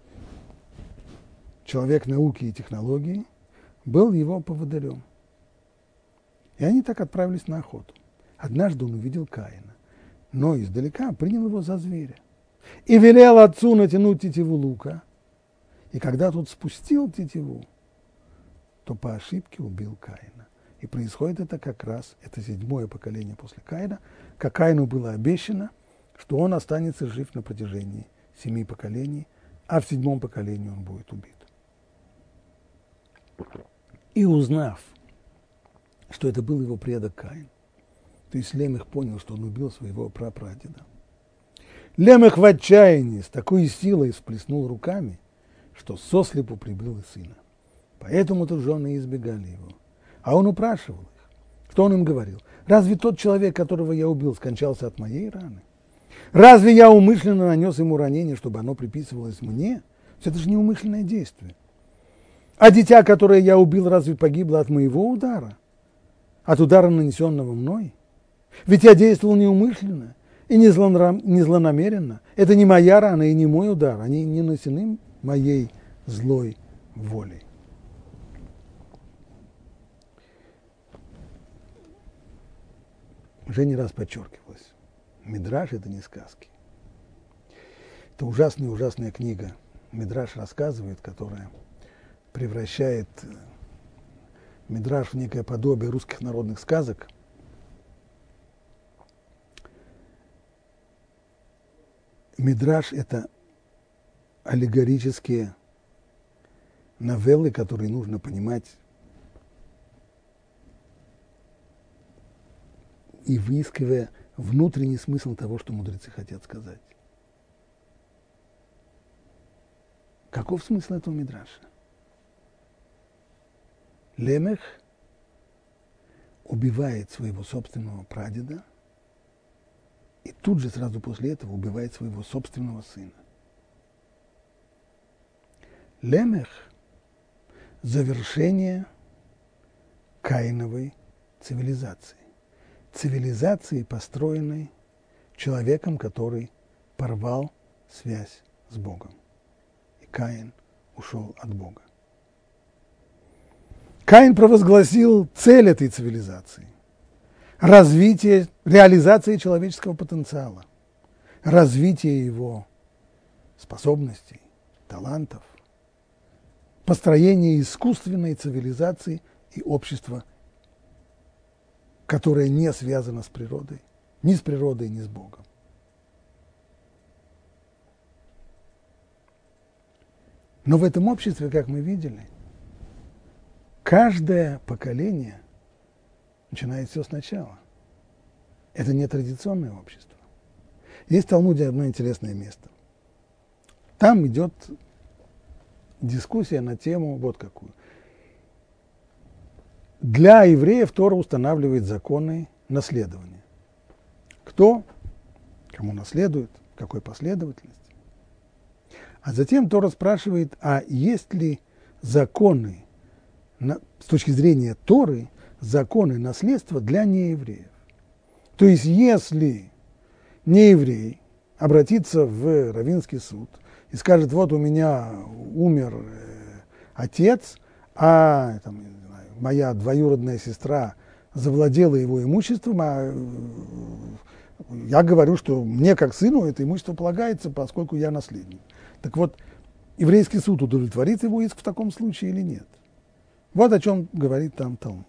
человек науки и технологий, был его поводырем. И они так отправились на охоту. Однажды он увидел Каина, но издалека принял его за зверя. И велел отцу натянуть тетиву лука. И когда тот спустил тетиву, то по ошибке убил Каина. И происходит это как раз, это 7-е поколение после Каина, как Каину было обещано, что он останется жив на протяжении 7 поколений, а в 7-м поколении он будет убит. И узнав, что это был его предок Каин, то есть Лемех понял, что он убил своего прапрадеда, Лемех в отчаянии с такой силой всплеснул руками, что сослепу прибил и сына. Поэтому-то жены избегали его. А он упрашивал их. Что он им говорил? Разве тот человек, которого я убил, скончался от моей раны? Разве я умышленно нанес ему ранение, чтобы оно приписывалось мне? Это же неумышленное действие. А дитя, которое я убил, разве погибло от моего удара? От удара, нанесенного мной? Ведь я действовал неумышленно и не злонамеренно. Это не моя рана и не мой удар. Они не нанесены моей злой волей. Уже не раз подчеркивалось. Мидраш – это не сказки. Это ужасная книга. Мидраш рассказывает, которая превращает Мидраш в некое подобие русских народных сказок. Мидраш – это аллегорические новеллы, которые нужно понимать и выискивая внутренний смысл того, что мудрецы хотят сказать. Каков смысл этого мидраша? Лемех убивает своего собственного прадеда и тут же сразу после этого убивает своего собственного сына. Лемех – завершение Каиновой цивилизации. Цивилизации, построенной человеком, который порвал связь с Богом. И Каин ушел от Бога. Каин провозгласил цель этой цивилизации – развитие, реализация человеческого потенциала, развитие его способностей, талантов, построение искусственной цивилизации и общества, которое не связано с природой, ни с природой, ни с Богом. Но в этом обществе, как мы видели, каждое поколение начинает все сначала. Это не традиционное общество. Есть в Талмуде одно интересное место. Там идет дискуссия на тему вот какую. Для евреев Тора устанавливает законы наследования. Кто, кому наследует, в какой последовательности. А затем Тора спрашивает, а есть ли законы, с точки зрения Торы, законы наследства для неевреев. То есть, если нееврей обратится в раввинский суд и скажет, вот у меня умер отец, а там, не знаю, моя двоюродная сестра завладела его имуществом, а я говорю, что мне как сыну это имущество полагается, поскольку я наследник. Так вот, еврейский суд удовлетворит его иск в таком случае или нет? Вот о чем говорит там Талмуд.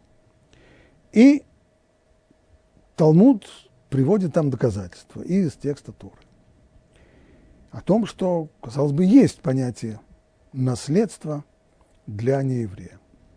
И Талмуд приводит там доказательства из текста Торы о том, что, казалось бы, есть понятие наследства для нееврея.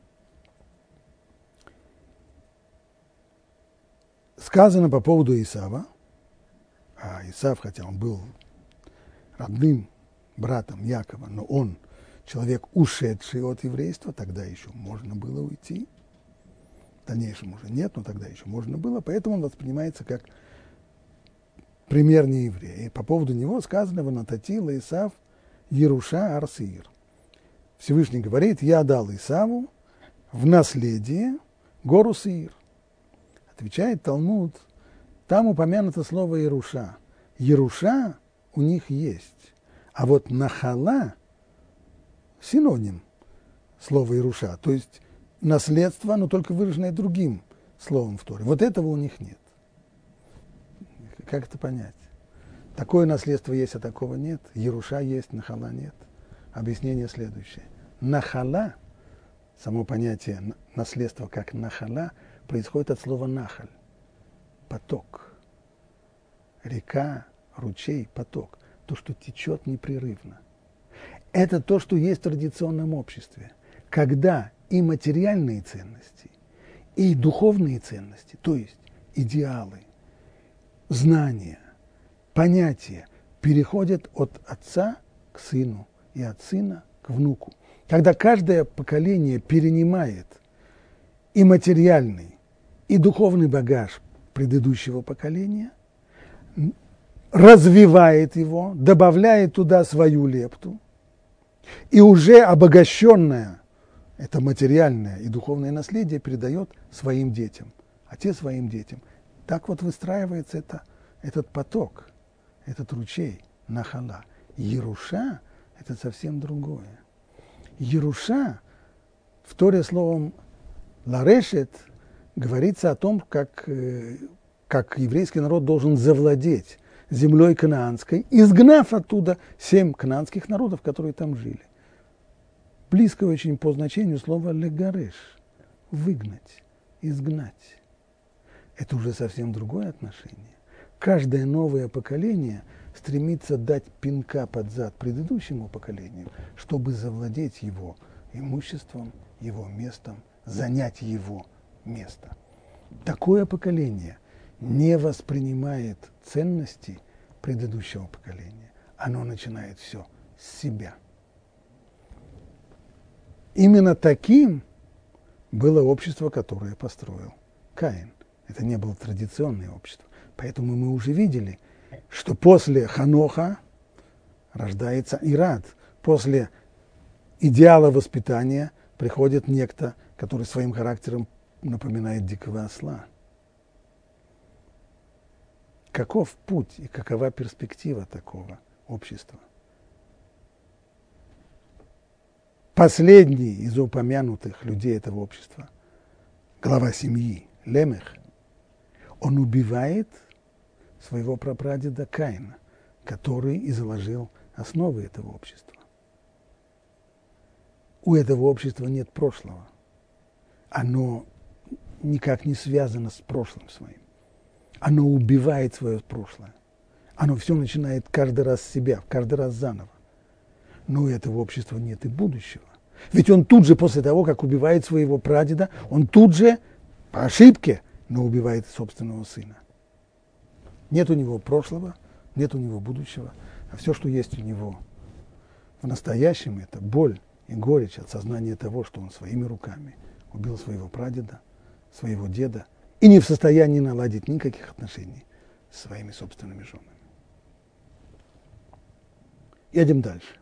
Сказано по поводу Исава, а Исав, хотя он был родным братом Якова, но он человек, ушедший от еврейства, тогда еще можно было уйти. В дальнейшем уже нет, но тогда еще можно было, поэтому он воспринимается как пример нееврея. И по поводу него сказано: «Ванататила Исав Еруша Ар-Сеир». Всевышний говорит: «Я дал Исаву в наследие гору Сеир». Отвечает Талмуд, там упомянуто слово Еруша. Еруша у них есть, а вот нахала – синоним слова Еруша, то есть наследство, но только выраженное другим словом в Торе. Вот этого у них нет. Как это понять? Такое наследство есть, а такого нет. Еруша есть, нахала нет. Объяснение следующее. Нахала, само понятие наследства как нахала, происходит от слова нахаль. Поток. Река, ручей, поток. То, что течет непрерывно. Это то, что есть в традиционном обществе. Когда и материальные ценности, и духовные ценности, то есть идеалы, знания, понятия, переходят от отца к сыну и от сына к внуку. Когда каждое поколение перенимает и материальный, и духовный багаж предыдущего поколения, развивает его, добавляет туда свою лепту, и уже обогащенное это материальное и духовное наследие передает своим детям, а те своим детям. Так вот выстраивается этот поток, этот ручей, нахала. Еруша – это совсем другое. Еруша, в Торе словом ларешет, говорится о том, как еврейский народ должен завладеть землей канаанской, изгнав оттуда 7 канаанских народов, которые там жили. Близко очень по значению слова легареш – выгнать, изгнать. Это уже совсем другое отношение. Каждое новое поколение стремится дать пинка под зад предыдущему поколению, чтобы завладеть его имуществом, его местом, занять его место. Такое поколение не воспринимает ценности предыдущего поколения. Оно начинает все с себя. Именно таким было общество, которое построил Каин. Это не было традиционное общество. Поэтому мы уже видели, что после Ханоха рождается Ирад. После идеала воспитания приходит некто, который своим характером напоминает дикого осла. Каков путь и какова перспектива такого общества? Последний из упомянутых людей этого общества, глава семьи, Лемех, он убивает своего прапрадеда Каина, который и заложил основы этого общества. У этого общества нет прошлого. Оно никак не связано с прошлым своим. Оно убивает свое прошлое. Оно все начинает каждый раз с себя, каждый раз заново. Но у этого общества нет и будущего. Ведь он тут же, после того, как убивает своего прадеда, он тут же, по ошибке, но убивает собственного сына. Нет у него прошлого, нет у него будущего, а все, что есть у него в настоящем, это боль и горечь от сознания того, что он своими руками убил своего прадеда, своего деда, и не в состоянии наладить никаких отношений с своими собственными женами. Едем дальше.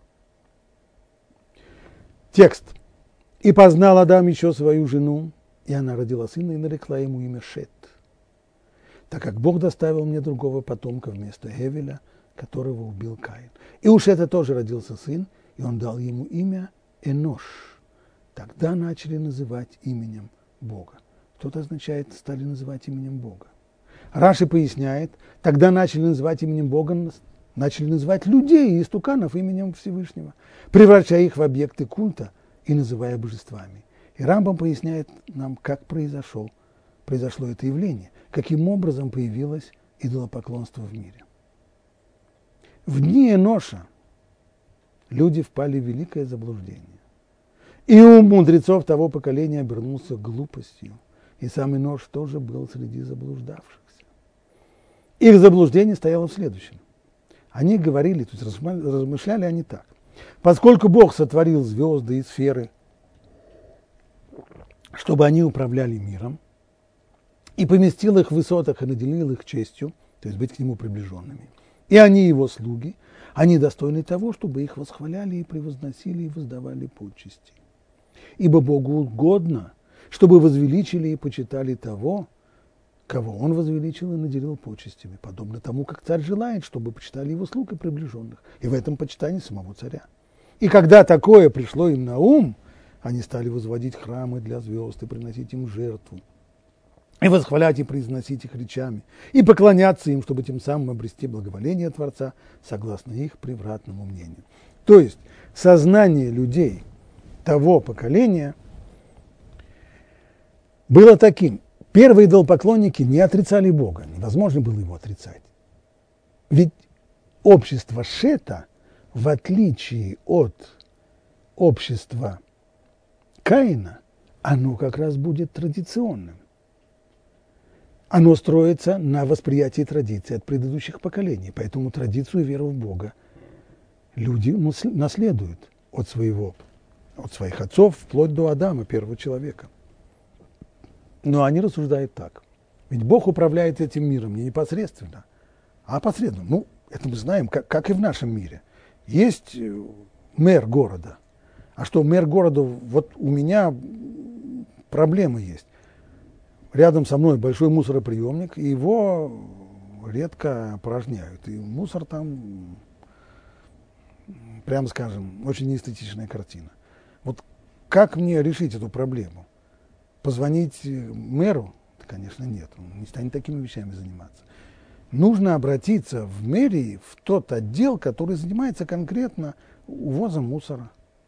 Текст. «И познал Адам еще свою жену, и она родила сына, и нарекла ему имя Шет, так как Бог доставил мне другого потомка вместо Хевеля, которого убил Каин. И у Шета тоже родился сын, и он дал ему имя Энош. Тогда начали называть именем Бога». Что это означает, стали называть именем Бога? Раши поясняет, тогда начали называть именем Бога, начали называть людей и истуканов именем Всевышнего, превращая их в объекты культа и называя божествами. И Рамбам поясняет нам, как произошло это явление, каким образом появилось идолопоклонство в мире. В дни Эноша люди впали в великое заблуждение. И ум мудрецов того поколения обернулся глупостью, и сам Энош тоже был среди заблуждавшихся. Их заблуждение стояло в следующем. Они говорили, то есть размышляли они так. Поскольку Бог сотворил звезды и сферы, чтобы они управляли миром, и поместил их в высотах и наделил их честью, то есть быть к нему приближенными, и они его слуги, они достойны того, чтобы их восхваляли и превозносили и воздавали почести. Ибо Богу угодно, чтобы возвеличили и почитали того, кого он возвеличил и наделил почестями, подобно тому, как царь желает, чтобы почитали его слуг и приближенных, и в этом почитании самого царя. И когда такое пришло им на ум, они стали возводить храмы для звезд и приносить им жертву, и восхвалять и произносить их речами, и поклоняться им, чтобы тем самым обрести благоволение Творца, согласно их превратному мнению. То есть сознание людей того поколения было таким. Первые идолопоклонники не отрицали Бога, невозможно было его отрицать. Ведь общество Шета, в отличие от общества Каина, оно как раз будет традиционным. Оно строится на восприятии традиций от предыдущих поколений, поэтому традицию и веру в Бога люди наследуют от своих отцов, вплоть до Адама, первого человека. Но они рассуждают так. Ведь Бог управляет этим миром не непосредственно, а посредством. Ну, это мы знаем, как и в нашем мире. Есть мэр города. А что, мэр города, вот у меня проблема есть. Рядом со мной большой мусороприемник, и его редко опорожняют. И мусор там, прямо скажем, очень неэстетичная картина. Вот как мне решить эту проблему? Позвонить мэру? Да, конечно, нет, он не станет такими вещами заниматься. Нужно обратиться в мэрии, в тот отдел, который занимается конкретно увозом мусора.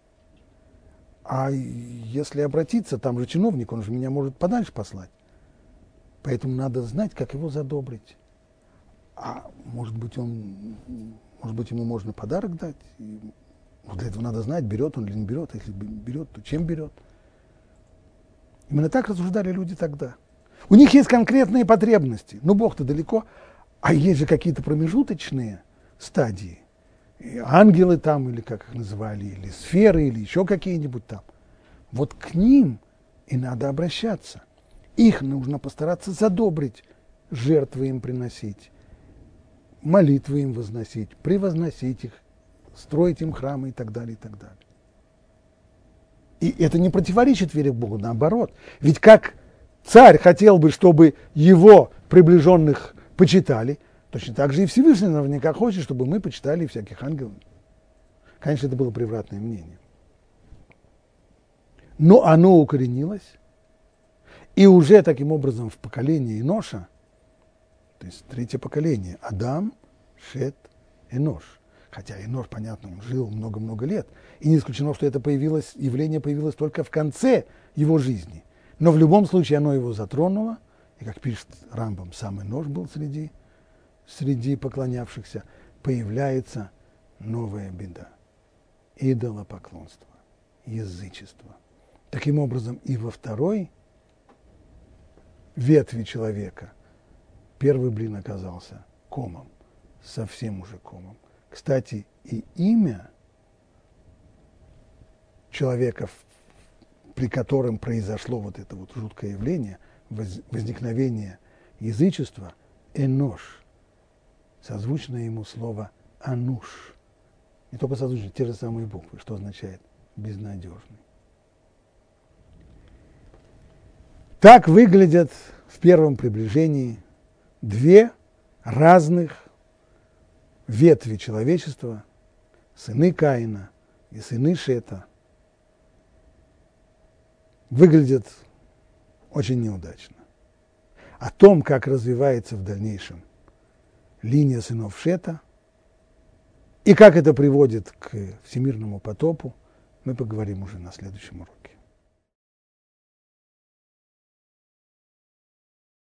А если обратиться, там же чиновник, он же меня может подальше послать. Поэтому надо знать, как его задобрить. А может быть, ему можно подарок дать? Но для этого надо знать, берет он или не берет. Если берет, то чем берет? Именно так рассуждали люди тогда. У них есть конкретные потребности. Ну, Бог-то далеко. А есть же какие-то промежуточные стадии. И ангелы там, или как их называли, или сферы, или еще какие-нибудь там. Вот к ним и надо обращаться. Их нужно постараться задобрить, жертвы им приносить, молитвы им возносить, превозносить их, строить им храмы и так далее, и так далее. И это не противоречит вере в Бога, наоборот. Ведь как царь хотел бы, чтобы его приближенных почитали, точно так же и Всевышний наверняка хочет, чтобы мы почитали всяких ангелов. Конечно, это было превратное мнение. Но оно укоренилось, и уже таким образом в поколении Еноша, то есть третье поколение, Адам, Шет, Энош. Хотя Енош, понятно, он жил много-много лет, и не исключено, что это явление появилось только в конце его жизни. Но в любом случае оно его затронуло, и, как пишет Рамбам, сам Энош был среди поклонявшихся, появляется новая беда – идолопоклонство, язычество. Таким образом, и во второй ветви человека первый блин оказался комом, совсем уже комом. Кстати, и имя человека, при котором произошло вот это вот жуткое явление, возникновение язычества, Энош, созвучно ему слово Ануш. Не только созвучно, те же самые буквы, что означает безнадежный. Так выглядят в первом приближении две разных ветви человечества, сыны Каина и сыны Шета, выглядят очень неудачно. О том, как развивается в дальнейшем линия сынов Шета и как это приводит к всемирному потопу, мы поговорим уже на следующем уроке.